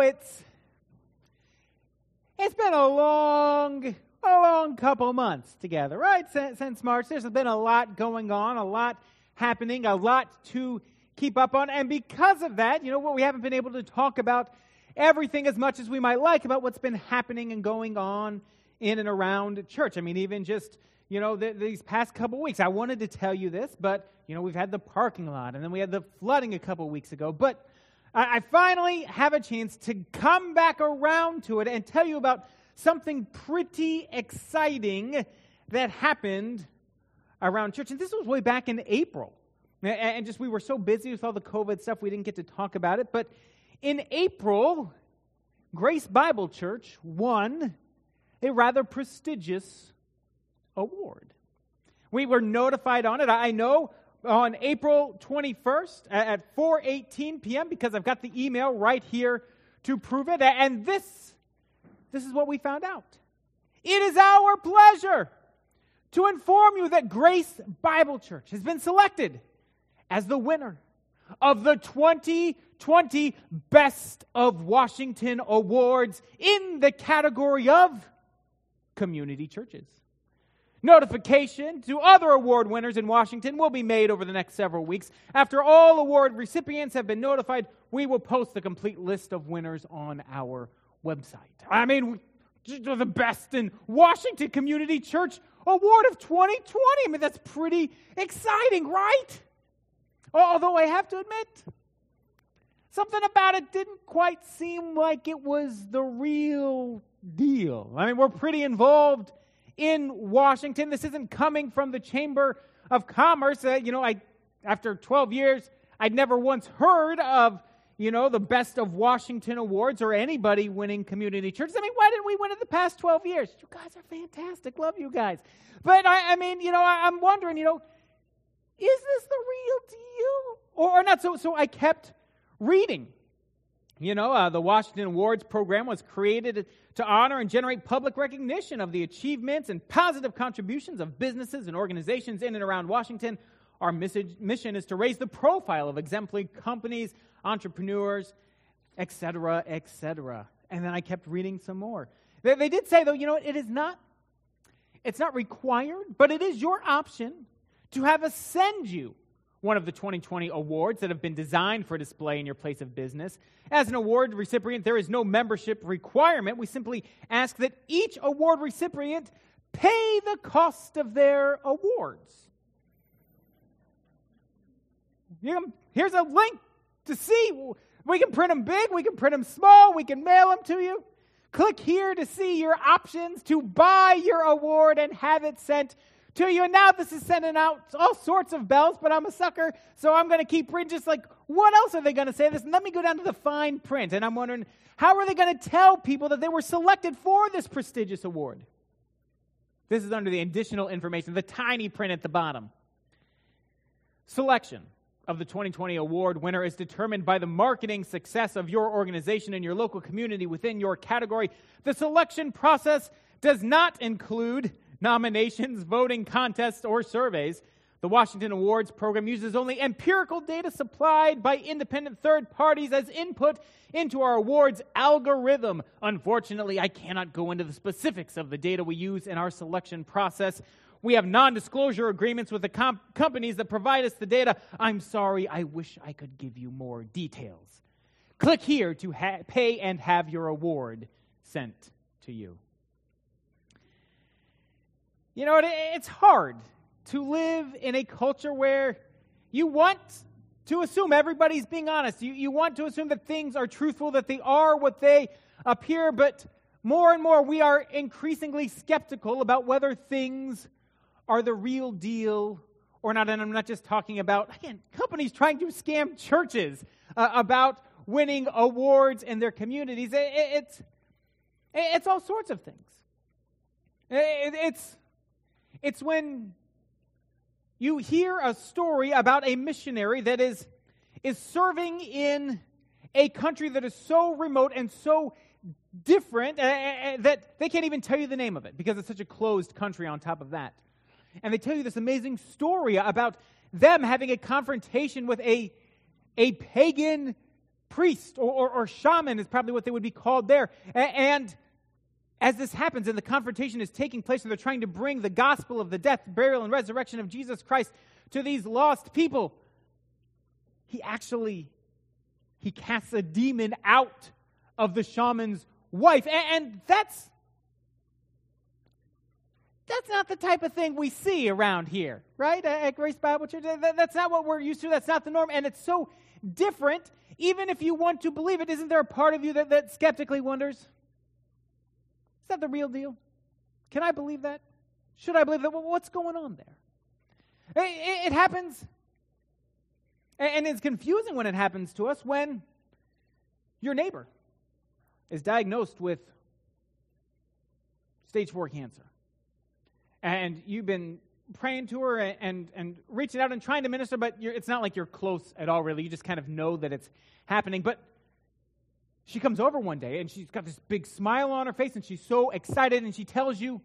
it's been a long couple months together, right? Since March, there's been a lot going on, a lot happening, a lot to keep up on. And because of that, we haven't been able to talk about everything as much as we might like about what's been happening and going on in and around church. I mean, even just, these past couple weeks. I wanted to tell you this, but, we've had the parking lot, and then we had the flooding a couple weeks ago. But I finally have a chance to come back around to it and tell you about something pretty exciting that happened around church. And this was way back in April. And just we were so busy with all the COVID stuff, we didn't get to talk about it. But in April, Grace Bible Church won a rather prestigious award. We were notified on it, I know, on April 21st at 4:18 p.m. because I've got the email right here to prove it. And this is what we found out. It is our pleasure to inform you that Grace Bible Church has been selected as the winner of the 2020 Best of Washington Awards in the category of community churches. Notification to other award winners in Washington will be made over the next several weeks. After all award recipients have been notified, we will post the complete list of winners on our website. I mean, the Best in Washington Community Church Award of 2020. I mean, that's pretty exciting, right? Although I have to admit, something about it didn't quite seem like it was the real deal. I mean, we're pretty involved in Washington. This isn't coming from the Chamber of Commerce. After 12 years, I'd never once heard of, the Best of Washington Awards or anybody winning community churches. I mean, why didn't we win it the past 12 years? You guys are fantastic. Love you guys. But, I'm wondering, is this the real deal or not? So I kept reading. The Washington Awards program was created to honor and generate public recognition of the achievements and positive contributions of businesses and organizations in and around Washington. Our mission is to raise the profile of exemplary companies, entrepreneurs, etc., etc. And then I kept reading some more. They did say, though, it's not required, but it is your option to have us send you one of the 2020 awards that have been designed for display in your place of business. As an award recipient, there is no membership requirement. We simply ask that each award recipient pay the cost of their awards. Here's a link to see. We can print them big, we can print them small, we can mail them to you. Click here to see your options to buy your award and have it sent to you. And now this is sending out all sorts of bells, but I'm a sucker, so I'm going to keep reading. Just like, what else are they going to say this? And let me go down to the fine print. And I'm wondering, how are they going to tell people that they were selected for this prestigious award? This is under the additional information, the tiny print at the bottom. Selection of the 2020 award winner is determined by the marketing success of your organization and your local community within your category. The selection process does not include nominations, voting contests, or surveys. The Washington Awards program uses only empirical data supplied by independent third parties as input into our awards algorithm. Unfortunately, I cannot go into the specifics of the data we use in our selection process. We have non-disclosure agreements with the companies that provide us the data. I'm sorry, I wish I could give you more details. Click here to pay and have your award sent to you. It's hard to live in a culture where you want to assume everybody's being honest. You want to assume that things are truthful, that they are what they appear, but more and more we are increasingly skeptical about whether things are the real deal or not. And I'm not just talking about, again, companies trying to scam churches about winning awards in their communities. It's all sorts of things. It's when you hear a story about a missionary that is serving in a country that is so remote and so different that they can't even tell you the name of it because it's such a closed country on top of that. And they tell you this amazing story about them having a confrontation with a pagan priest or shaman is probably what they would be called there. And as this happens and the confrontation is taking place and they're trying to bring the gospel of the death, burial, and resurrection of Jesus Christ to these lost people, he casts a demon out of the shaman's wife. And that's not the type of thing we see around here, right? At Grace Bible Church. That's not what we're used to. That's not the norm. And it's so different, even if you want to believe it. Isn't there a part of you that skeptically wonders, is that the real deal? Can I believe that? Should I believe that? What's going on there? It happens, and it's confusing when it happens to us when your neighbor is diagnosed with stage 4 cancer. And you've been praying to her and reaching out and trying to minister, but it's not like you're close at all, really. You just kind of know that it's happening. But she comes over one day, and she's got this big smile on her face, and she's so excited, and she tells you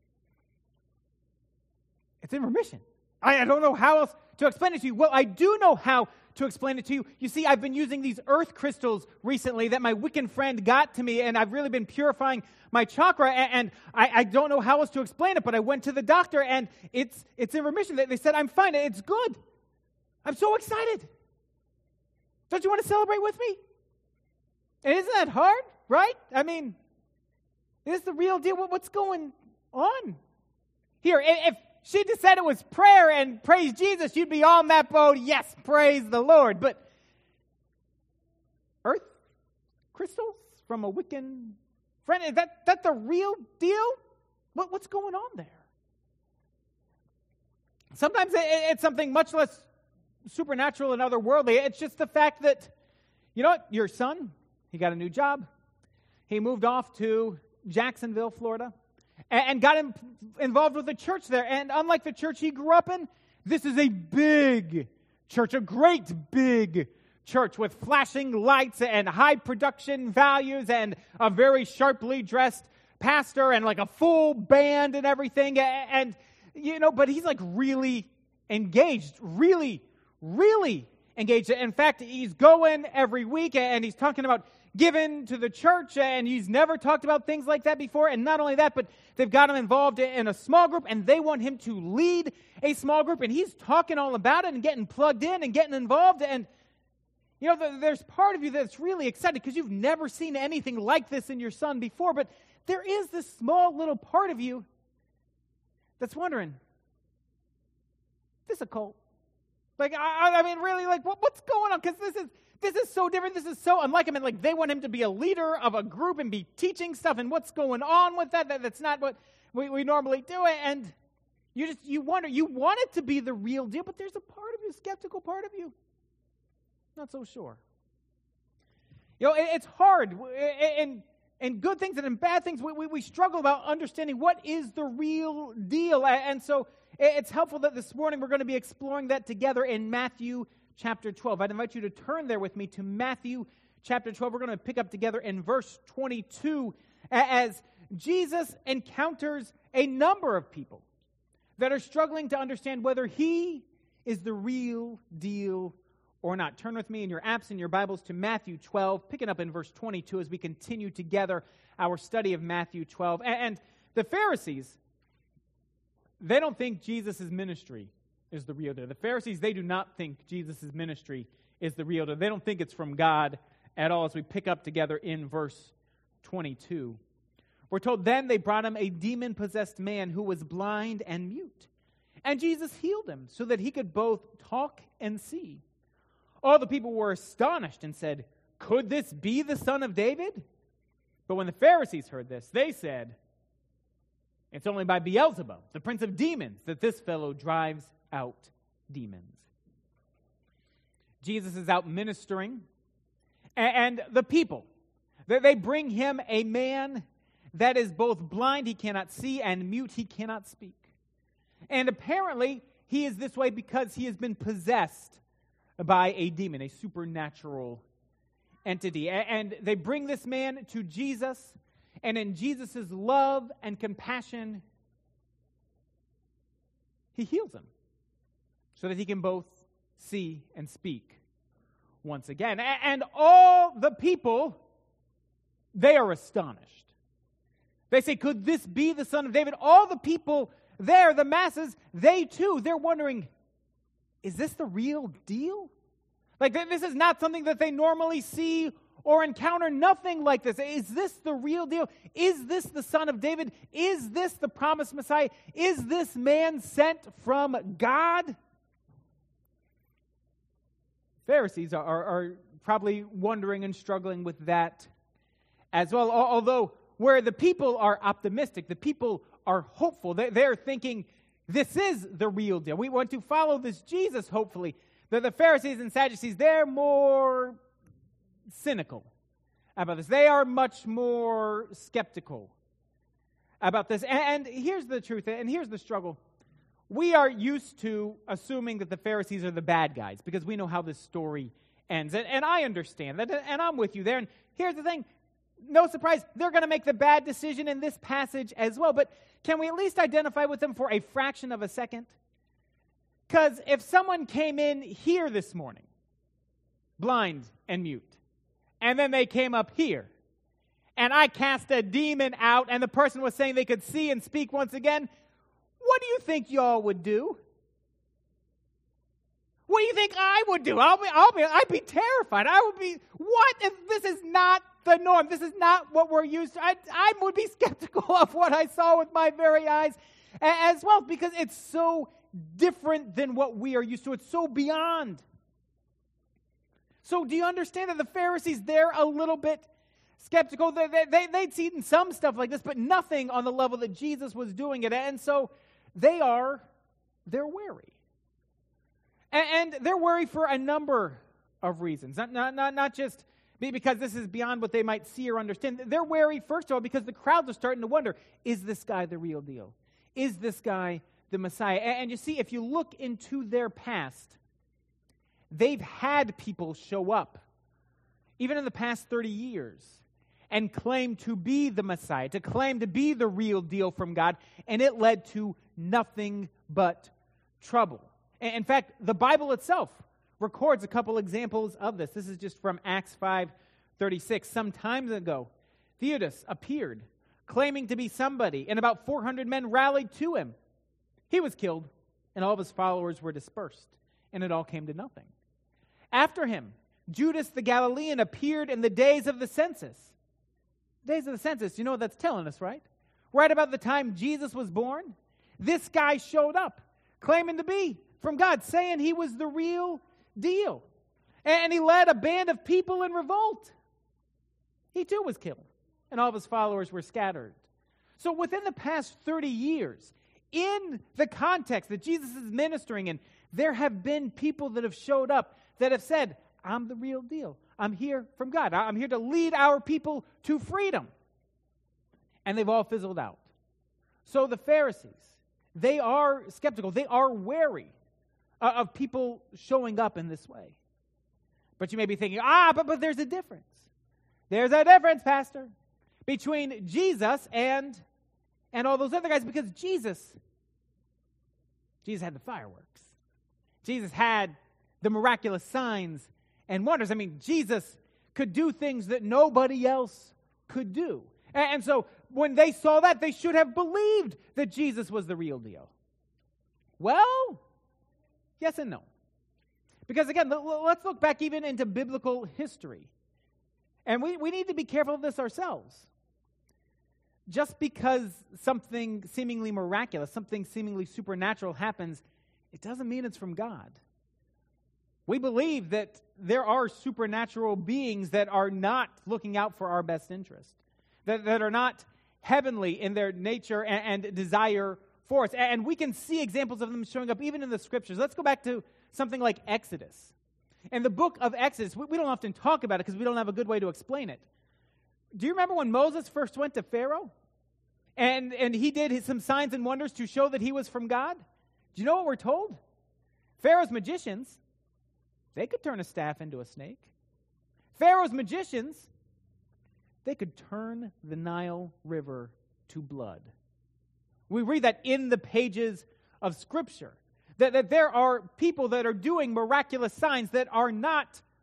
it's in remission. I don't know how else to explain it to you. Well, I do know how to explain it to you. You see, I've been using these earth crystals recently that my Wiccan friend got to me, and I've really been purifying my chakra, and I don't know how else to explain it, but I went to the doctor, and it's in remission. They said, I'm fine. It's good. I'm so excited. Don't you want to celebrate with me? And isn't that hard, right? I mean, is the real deal? What's going on here? If she just said it was prayer and praise Jesus, you'd be on that boat. Yes, praise the Lord. But earth crystals from a Wiccan friend, is that the real deal? What's going on there? Sometimes it's something much less supernatural and otherworldly. It's just the fact that, you know what, your son, he got a new job. He moved off to Jacksonville, Florida, and got involved with a church there. And unlike the church he grew up in, this is a big church, a great big church with flashing lights and high production values and a very sharply dressed pastor and like a full band and everything. And you know, but he's like really engaged, really engaged. In fact, he's going every week and he's talking about giving to the church, and he's never talked about things like that before. And not only that, but they've got him involved in a small group, and they want him to lead a small group, and he's talking all about it and getting plugged in and getting involved. And you know, there's part of you that's really excited because you've never seen anything like this in your son before, but there is this small little part of you that's wondering, is this a cult? Like, I mean, really, like, what's going on? Because this is so different. This is so unlike him. And like, they want him to be a leader of a group and be teaching stuff. And what's going on with that? That's not what we normally do. And you wonder, you want it to be the real deal, but there's a part of you, skeptical part of you, not so sure. You know, it's hard. In good things and in bad things, we struggle about understanding what is the real deal. And so it's helpful that this morning we're going to be exploring that together in Matthew chapter 12. I'd invite you to turn there with me to Matthew chapter 12. We're going to pick up together in verse 22 as Jesus encounters a number of people that are struggling to understand whether he is the real deal or not. Turn with me in your apps and your Bibles to Matthew 12, picking up in verse 22 as we continue together our study of Matthew 12. And the Pharisees, they don't think Jesus' ministry is the real deal. The Pharisees, they do not think Jesus' ministry is the real deal. They don't think it's from God at all as we pick up together in verse 22. We're told, then they brought him a demon-possessed man who was blind and mute. And Jesus healed him so that he could both talk and see. All the people were astonished and said, could this be the son of David? But when the Pharisees heard this, they said, it's only by Beelzebub, the prince of demons, that this fellow drives out demons. Jesus is out ministering, and the people, they bring him a man that is both blind, he cannot see, and mute, he cannot speak. And apparently, he is this way because he has been possessed by a demon, a supernatural entity. And they bring this man to Jesus, and in Jesus' love and compassion, he heals him so that he can both see and speak once again. And all the people, they are astonished. They say, could this be the Son of David? All the people there, the masses, they too, they're wondering, is this the real deal? Like, this is not something that they normally see or encounter. Nothing like this. Is this the real deal? Is this the Son of David? Is this the promised Messiah? Is this man sent from God? Pharisees are probably wondering and struggling with that as well. Although, where the people are optimistic, the people are hopeful. They're thinking, this is the real deal. We want to follow this Jesus, hopefully. The Pharisees and Sadducees, they're more cynical about this. They are much more skeptical about this. And here's the truth, and here's the struggle. We are used to assuming that the Pharisees are the bad guys because we know how this story ends. And I understand that, and I'm with you there. And here's the thing. No surprise, they're going to make the bad decision in this passage as well. But can we at least identify with them for a fraction of a second? Because if someone came in here this morning, blind and mute, and then they came up here, and I cast a demon out, and the person was saying they could see and speak once again, what do you think y'all would do? What do you think I would do? I'd be terrified. I would be, what if this is not the norm? This is not what we're used to. I would be skeptical of what I saw with my very eyes as well, because it's so different than what we are used to. It's so beyond. So do you understand that the Pharisees, they're a little bit skeptical? They'd seen some stuff like this, but nothing on the level that Jesus was doing it. And so they're wary. And they're worried for a number of reasons. Not just because this is beyond what they might see or understand. They're wary, first of all, because the crowds are starting to wonder, is this guy the real deal? Is this guy the Messiah? And you see, if you look into their past, they've had people show up, even in the past 30 years, and claim to be the Messiah, to claim to be the real deal from God, and it led to nothing but trouble. In fact, the Bible itself records a couple examples of this. This is just from Acts 5:36. Some time ago, Theudas appeared, claiming to be somebody, and about 400 men rallied to him. He was killed, and all of his followers were dispersed, and it all came to nothing. After him, Judas the Galilean appeared in the days of the census. Days of the census, you know what that's telling us, right? Right about the time Jesus was born, this guy showed up, claiming to be from God, saying he was the real deal. And he led a band of people in revolt. He too was killed, and all of his followers were scattered. So within the past 30 years, in the context that Jesus is ministering in, there have been people that have showed up that have said, I'm the real deal. I'm here from God. I'm here to lead our people to freedom. And they've all fizzled out. So the Pharisees, they are skeptical. They are wary of people showing up in this way. But you may be thinking, but there's a difference. There's a difference, Pastor, between Jesus and all those other guys, because Jesus had the fireworks. Jesus had the miraculous signs and wonders. I mean, Jesus could do things that nobody else could do. And so when they saw that, they should have believed that Jesus was the real deal. Well, yes and no. Because again, let's look back even into biblical history. And we need to be careful of this ourselves. Just because something seemingly miraculous, something seemingly supernatural happens, it doesn't mean it's from God. We believe that there are supernatural beings that are not looking out for our best interest, that are not heavenly in their nature and desire for us. And we can see examples of them showing up even in the Scriptures. Let's go back to something like Exodus. In the book of Exodus, we don't often talk about it because we don't have a good way to explain it. Do you remember when Moses first went to Pharaoh? And he did some signs and wonders to show that he was from God? Do you know what we're told? Pharaoh's magicians, they could turn a staff into a snake. Pharaoh's magicians, they could turn the Nile River to blood. We read that in the pages of Scripture, that there are people that are doing miraculous signs that are not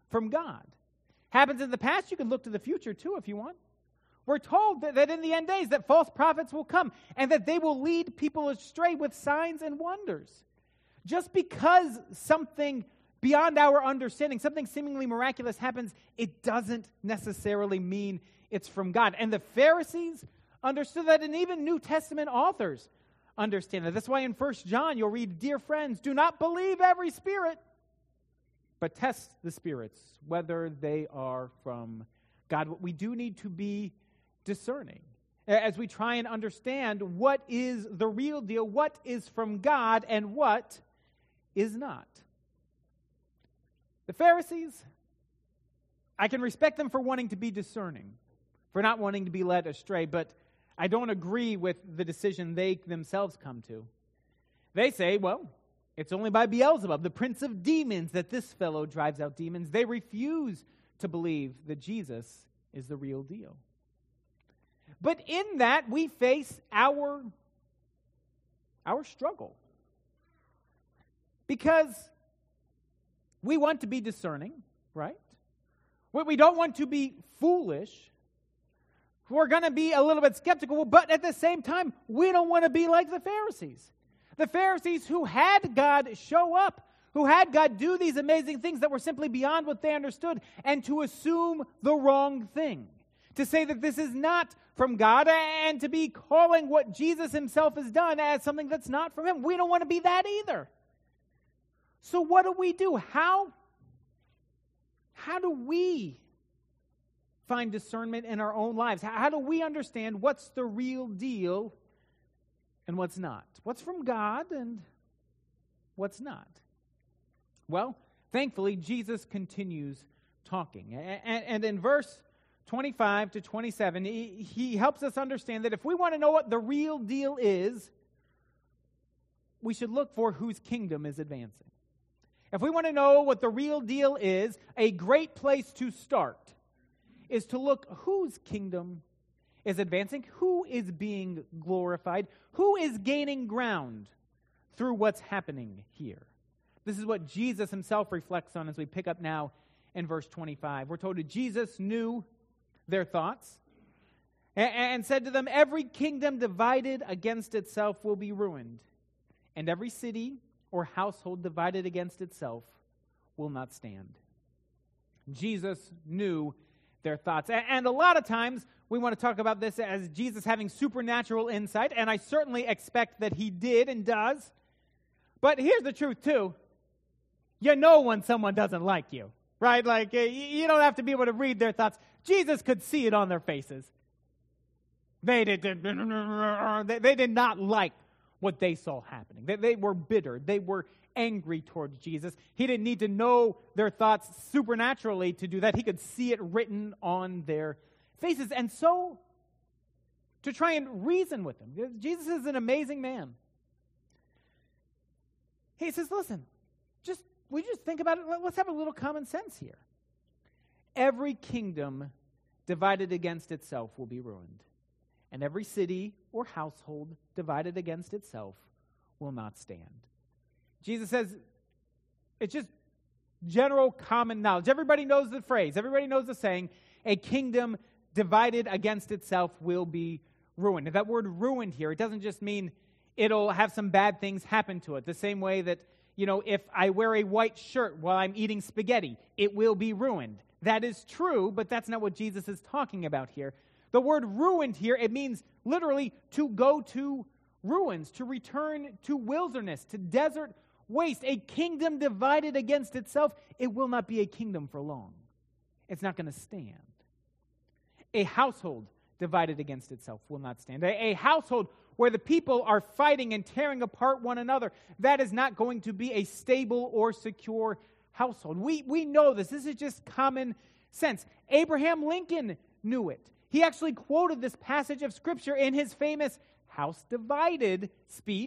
from God. Happens in the past, you can look to the future too if you want. We're told that in the end days that false prophets will come and that they will lead people astray with signs and wonders. Just because something beyond our understanding, something seemingly miraculous happens, it doesn't necessarily mean it's from God. And the Pharisees understood that, and even New Testament authors understand that. That's why in 1 John you'll read, "Dear friends, do not believe every spirit, but test the spirits, whether they are from God." We do need to be discerning as we try and understand what is the real deal, what is from God, and what is not. The Pharisees, I can respect them for wanting to be discerning, for not wanting to be led astray, but I don't agree with the decision they themselves come to. They say, well, it's only by Beelzebub, the prince of demons, that this fellow drives out demons. They refuse to believe that Jesus is the real deal. But in that, we face our struggle. Because we want to be discerning, right? We don't want to be foolish. We're going to be a little bit skeptical, but at the same time, we don't want to be like the Pharisees. The Pharisees who had God show up, who had God do these amazing things that were simply beyond what they understood, and to assume the wrong thing. To say that this is not from God, and to be calling what Jesus himself has done as something that's not from him. We don't want to be that either. So what do? How do we find discernment in our own lives? How do we understand what's the real deal and what's not? What's from God and what's not? Well, thankfully, Jesus continues talking. And in verse 25 to 27, he helps us understand that if we want to know what the real deal is, we should look for whose kingdom is advancing. If we want to know what the real deal is, a great place to start is to look whose kingdom is advancing, who is being glorified, who is gaining ground through what's happening here. This is what Jesus himself reflects on as we pick up now in verse 25. We're told that Jesus knew their thoughts and said to them, "Every kingdom divided against itself will be ruined, and every city or household divided against itself will not stand." Jesus knew their thoughts. And a lot of times we want to talk about this as Jesus having supernatural insight, and I certainly expect that he did and does. But here's the truth too. You know when someone doesn't like you, right? Like you don't have to be able to read their thoughts. Jesus could see it on their faces. They did not like what they saw happening. They were bitter. They were angry towards Jesus. He didn't need to know their thoughts supernaturally to do that. He could see it written on their faces. And so, to try and reason with them, Jesus is an amazing man. He says, listen, we just think about it. Let's have a little common sense here. Every kingdom divided against itself will be ruined, and every city or household divided against itself will not stand. Jesus says it's just general common knowledge. Everybody knows the phrase. Everybody knows the saying, a kingdom divided against itself will be ruined. And that word ruined here, it doesn't just mean it'll have some bad things happen to it. The same way that, if I wear a white shirt while I'm eating spaghetti, it will be ruined. That is true, but that's not what Jesus is talking about here. The word ruined here, it means literally to go to ruins, to return to wilderness, to desert waste. A kingdom divided against itself, it will not be a kingdom for long. It's not going to stand. A household divided against itself will not stand. A household where the people are fighting and tearing apart one another, that is not going to be a stable or secure household. We know this. This is just common sense. Abraham Lincoln knew it. He actually quoted this passage of Scripture in his famous House Divided speech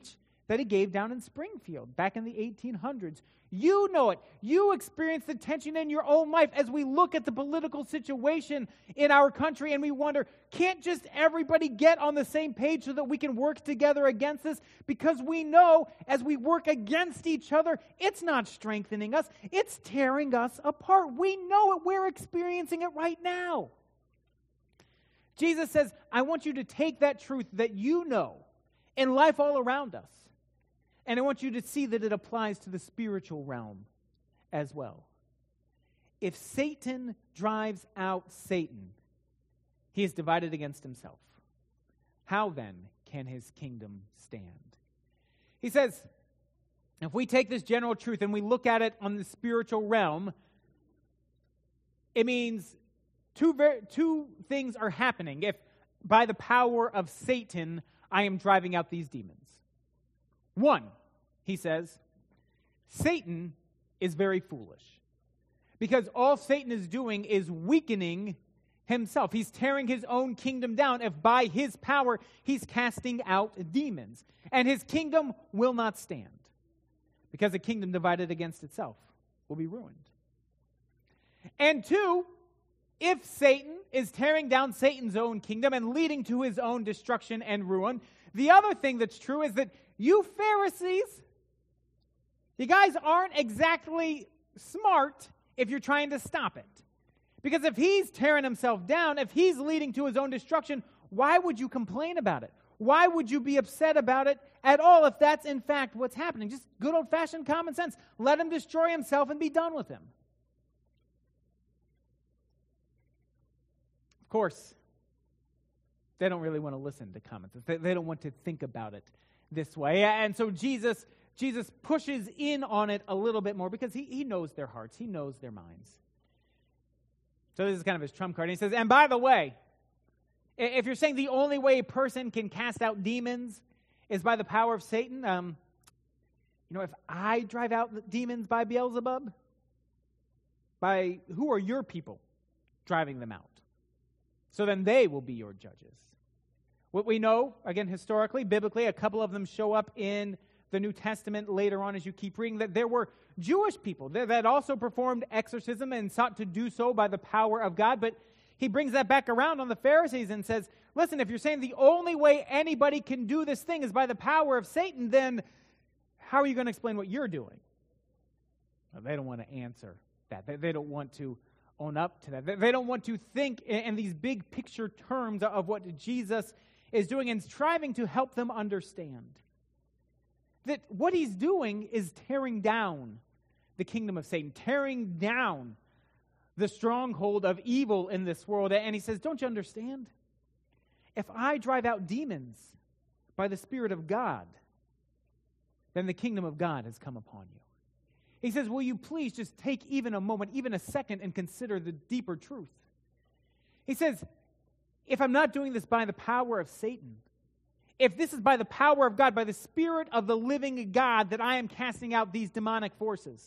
that he gave down in Springfield back in the 1800s. You know it. You experience the tension in your own life as we look at the political situation in our country and we wonder, can't just everybody get on the same page so that we can work together against this? Because we know as we work against each other, it's not strengthening us, it's tearing us apart. We know it. We're experiencing it right now. Jesus says, I want you to take that truth that you know in life all around us, and I want you to see that it applies to the spiritual realm as well. If Satan drives out Satan, he is divided against himself. How then can his kingdom stand? He says, if we take this general truth and we look at it on the spiritual realm, it means two things are happening. If by the power of Satan, I am driving out these demons. One, he says, Satan is very foolish. Because all Satan is doing is weakening himself. He's tearing his own kingdom down if by his power he's casting out demons. And his kingdom will not stand. Because a kingdom divided against itself will be ruined. And two, if Satan is tearing down Satan's own kingdom and leading to his own destruction and ruin, the other thing that's true is that you Pharisees, you guys aren't exactly smart if you're trying to stop it. Because if he's tearing himself down, if he's leading to his own destruction, why would you complain about it? Why would you be upset about it at all if that's in fact what's happening? Just good old-fashioned common sense. Let him destroy himself and be done with him. Of course, they don't really want to listen to common sense. They don't want to think about it this way. And so Jesus pushes in on it a little bit more because he knows their hearts. He knows their minds. So this is kind of his trump card. And he says, and by the way, if you're saying the only way a person can cast out demons is by the power of Satan, if I drive out the demons by Beelzebub, by who are your people driving them out? So then they will be your judges. What we know, again, historically, biblically, a couple of them show up in the New Testament later on as you keep reading, that there were Jewish people that also performed exorcism and sought to do so by the power of God. But he brings that back around on the Pharisees and says, listen, if you're saying the only way anybody can do this thing is by the power of Satan, then how are you going to explain what you're doing? Well, they don't want to answer that. They don't want to own up to that. They don't want to think in these big picture terms of what Jesus is doing and striving to help them understand that what he's doing is tearing down the kingdom of Satan, tearing down the stronghold of evil in this world. And he says, don't you understand? If I drive out demons by the Spirit of God, then the kingdom of God has come upon you. He says, will you please just take even a moment, even a second, and consider the deeper truth? He says, if I'm not doing this by the power of Satan, if this is by the power of God, by the Spirit of the living God that I am casting out these demonic forces,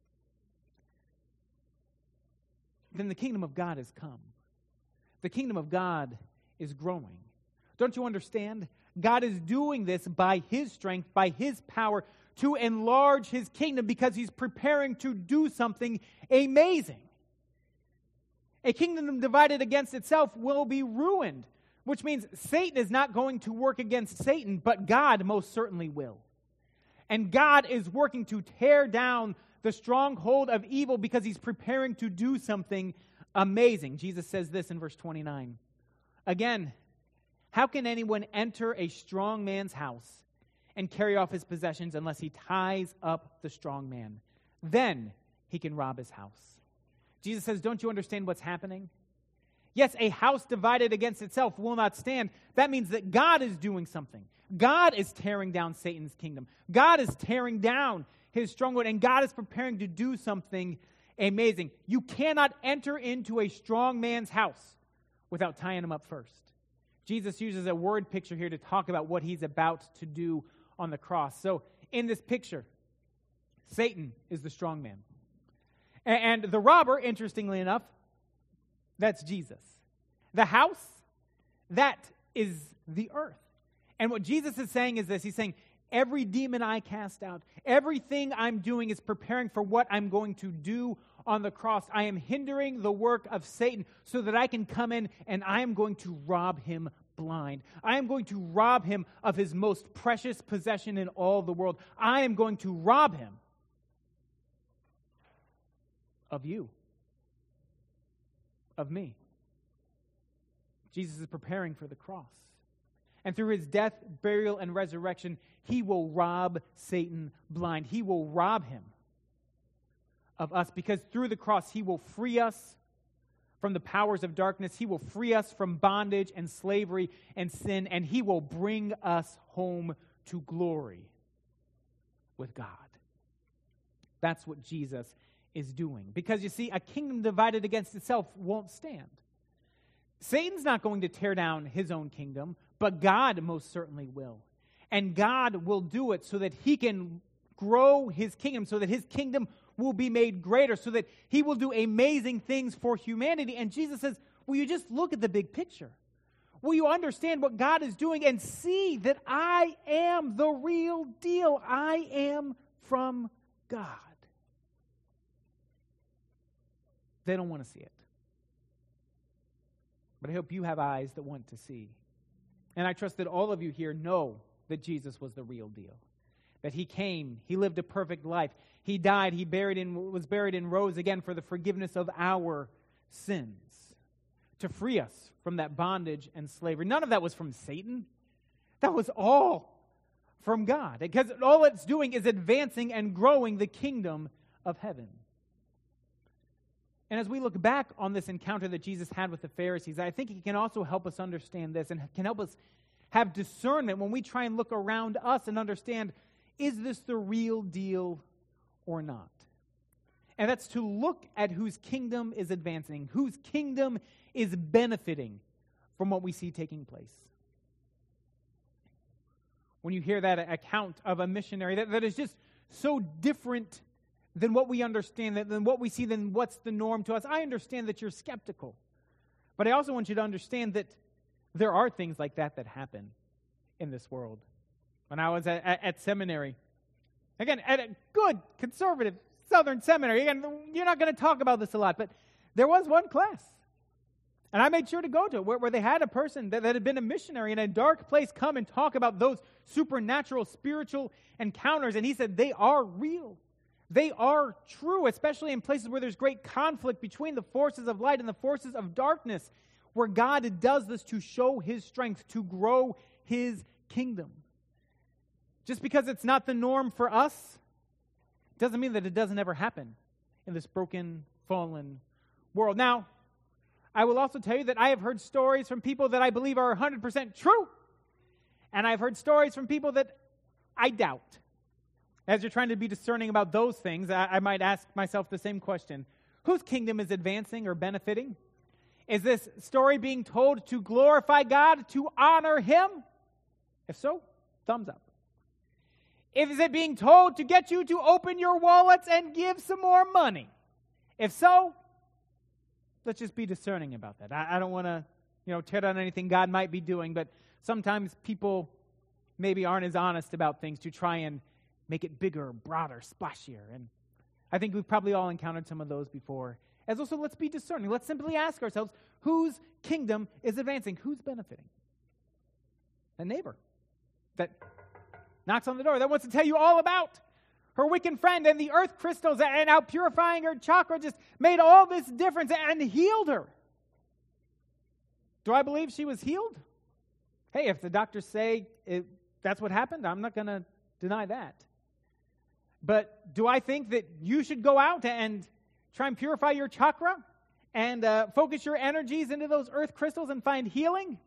then the kingdom of God has come. The kingdom of God is growing. Don't you understand? God is doing this by his strength, by his power, to enlarge his kingdom because he's preparing to do something amazing. A kingdom divided against itself will be ruined, which means Satan is not going to work against Satan, but God most certainly will. And God is working to tear down the stronghold of evil because he's preparing to do something amazing. Jesus says this in verse 29. Again, how can anyone enter a strong man's house and carry off his possessions unless he ties up the strong man? Then he can rob his house. Jesus says, don't you understand what's happening? Yes, a house divided against itself will not stand. That means that God is doing something. God is tearing down Satan's kingdom. God is tearing down his stronghold, and God is preparing to do something amazing. You cannot enter into a strong man's house without tying him up first. Jesus uses a word picture here to talk about what he's about to do on the cross. So in this picture, Satan is the strong man. And the robber, interestingly enough, that's Jesus. The house, that is the earth. And what Jesus is saying is this. He's saying, every demon I cast out, everything I'm doing is preparing for what I'm going to do on the cross. I am hindering the work of Satan so that I can come in and I am going to rob him blind. I am going to rob him of his most precious possession in all the world. I am going to rob him of you, of me. Jesus is preparing for the cross. And through his death, burial, and resurrection, he will rob Satan blind. He will rob him of us, because through the cross, he will free us from the powers of darkness. He will free us from bondage and slavery and sin, and he will bring us home to glory with God. That's what Jesus is doing. Because you see, a kingdom divided against itself won't stand. Satan's not going to tear down his own kingdom, but God most certainly will. And God will do it so that he can grow his kingdom, so that his kingdom will be made greater, so that he will do amazing things for humanity. And Jesus says, will you just look at the big picture? Will you understand what God is doing and see that I am the real deal? I am from God. They don't want to see it. But I hope you have eyes that want to see. And I trust that all of you here know that Jesus was the real deal. That he came, he lived a perfect life. He died, he was buried and rose again for the forgiveness of our sins, to free us from that bondage and slavery. None of that was from Satan. That was all from God. Because all it's doing is advancing and growing the kingdom of heaven. And as we look back on this encounter that Jesus had with the Pharisees, I think it can also help us understand this and can help us have discernment when we try and look around us and understand, is this the real deal or not? And that's to look at whose kingdom is advancing, whose kingdom is benefiting from what we see taking place. When you hear that account of a missionary that is just so different than what we understand, than what we see, than what's the norm to us, I understand that you're skeptical. But I also want you to understand that there are things like that happen in this world. When I was at seminary, again, at a good, conservative, Southern seminary, again, you're not going to talk about this a lot, but there was one class, and I made sure to go to it, where they had a person that had been a missionary in a dark place come and talk about those supernatural, spiritual encounters, and he said they are real. They are true, especially in places where there's great conflict between the forces of light and the forces of darkness, where God does this to show his strength, to grow his kingdom. Just because it's not the norm for us doesn't mean that it doesn't ever happen in this broken, fallen world. Now, I will also tell you that I have heard stories from people that I believe are 100% true, and I've heard stories from people that I doubt. As you're trying to be discerning about those things, I might ask myself the same question. Whose kingdom is advancing or benefiting? Is this story being told to glorify God, to honor him? If so, thumbs up. Is it being told to get you to open your wallets and give some more money? If so, let's just be discerning about that. I don't want to, tear down anything God might be doing, but sometimes people maybe aren't as honest about things to try and make it bigger, broader, splashier. And I think we've probably all encountered some of those before. As also, let's be discerning. Let's simply ask ourselves, whose kingdom is advancing? Who's benefiting? A neighbor that knocks on the door, that wants to tell you all about her Wiccan friend and the earth crystals and how purifying her chakra just made all this difference and healed her. Do I believe she was healed? Hey, if the doctors say that's what happened, I'm not going to deny that. But do I think that you should go out and try and purify your chakra and focus your energies into those earth crystals and find healing?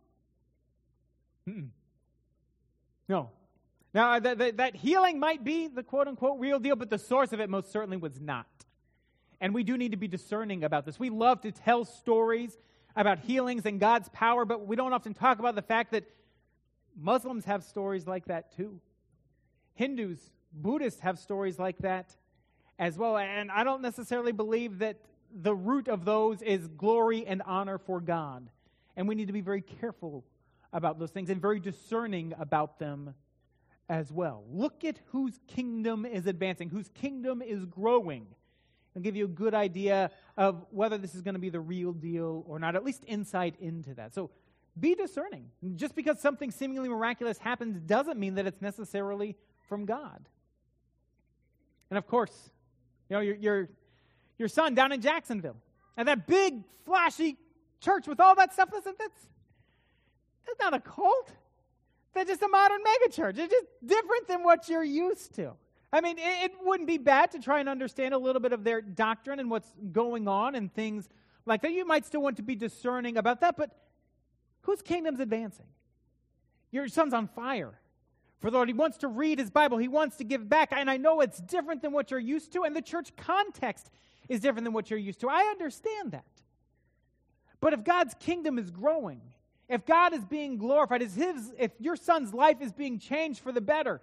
No. Now, that healing might be the quote-unquote real deal, but the source of it most certainly was not. And we do need to be discerning about this. We love to tell stories about healings and God's power, but we don't often talk about the fact that Muslims have stories like that too. Hindus, Buddhists have stories like that as well. And I don't necessarily believe that the root of those is glory and honor for God. And we need to be very careful about those things and very discerning about them as well. Look at whose kingdom is advancing, whose kingdom is growing. I'll give you a good idea of whether this is going to be the real deal or not, at least insight into that. So be discerning. Just because something seemingly miraculous happens doesn't mean that it's necessarily from God. And of course, your son down in Jacksonville, and that big, flashy church with all that stuff, listen, that's not a cult. That's just a modern megachurch. It's just different than what you're used to. I mean, it wouldn't be bad to try and understand a little bit of their doctrine and what's going on and things like that. You might still want to be discerning about that, but whose kingdom's advancing? Your son's on fire for the Lord. He wants to read his Bible. He wants to give back. And I know it's different than what you're used to, and the church context is different than what you're used to. I understand that. But if God's kingdom is growing, if God is being glorified, if your son's life is being changed for the better,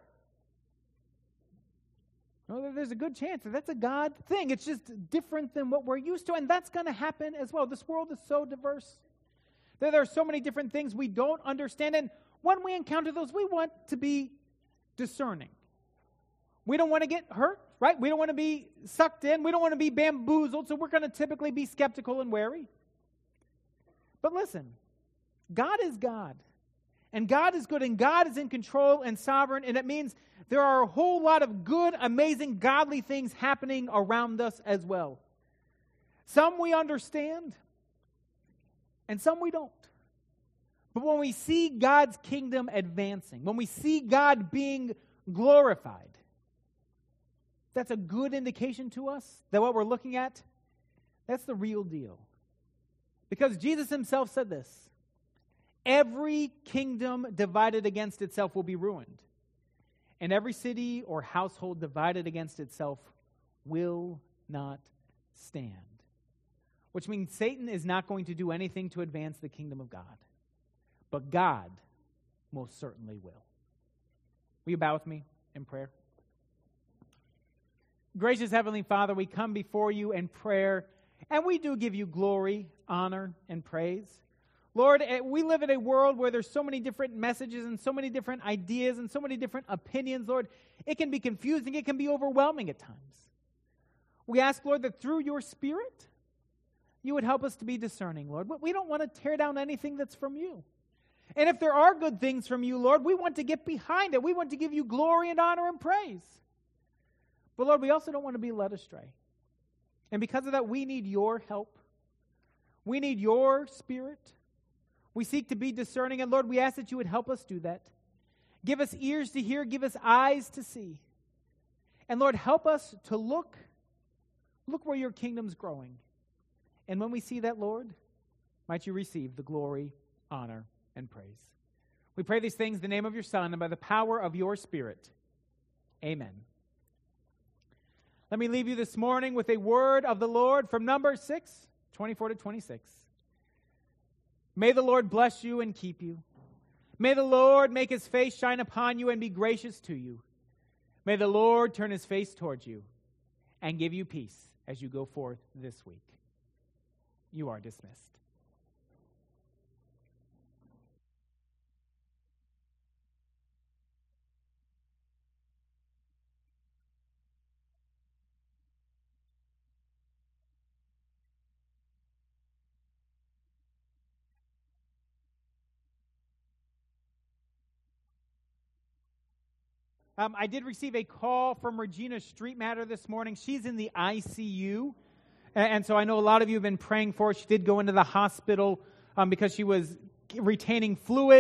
well, there's a good chance that that's a God thing. It's just different than what we're used to, and that's going to happen as well. This world is so diverse. There are so many different things we don't understand, and when we encounter those, we want to be discerning. We don't want to get hurt, right? We don't want to be sucked in. We don't want to be bamboozled, so we're going to typically be skeptical and wary. But listen, God is God, and God is good, and God is in control and sovereign, and it means there are a whole lot of good, amazing, godly things happening around us as well. Some we understand, and some we don't. But when we see God's kingdom advancing, when we see God being glorified, that's a good indication to us that what we're looking at, that's the real deal. Because Jesus himself said this: every kingdom divided against itself will be ruined, and every city or household divided against itself will not stand. Which means Satan is not going to do anything to advance the kingdom of God. But God most certainly will. Will you bow with me in prayer? Gracious Heavenly Father, we come before you in prayer, and we do give you glory, honor, and praise. Lord, we live in a world where there's so many different messages and so many different ideas and so many different opinions. Lord, it can be confusing. It can be overwhelming at times. We ask, Lord, that through your Spirit, you would help us to be discerning, Lord. We don't want to tear down anything that's from you. And if there are good things from you, Lord, we want to get behind it. We want to give you glory and honor and praise. But Lord, we also don't want to be led astray. And because of that, we need your help. We need your Spirit. We seek to be discerning, and Lord, we ask that you would help us do that. Give us ears to hear, give us eyes to see. And Lord, help us to look where your kingdom's growing. And when we see that, Lord, might you receive the glory, honor, and praise. We pray these things in the name of your Son and by the power of your Spirit. Amen. Let me leave you this morning with a word of the Lord from Numbers 6, 24 to 26. May the Lord bless you and keep you. May the Lord make his face shine upon you and be gracious to you. May the Lord turn his face towards you and give you peace as you go forth this week. You are dismissed. I did receive a call from Regina Street Matter this morning. She's in the ICU, and so I know a lot of you have been praying for her. She did go into the hospital because she was retaining fluid.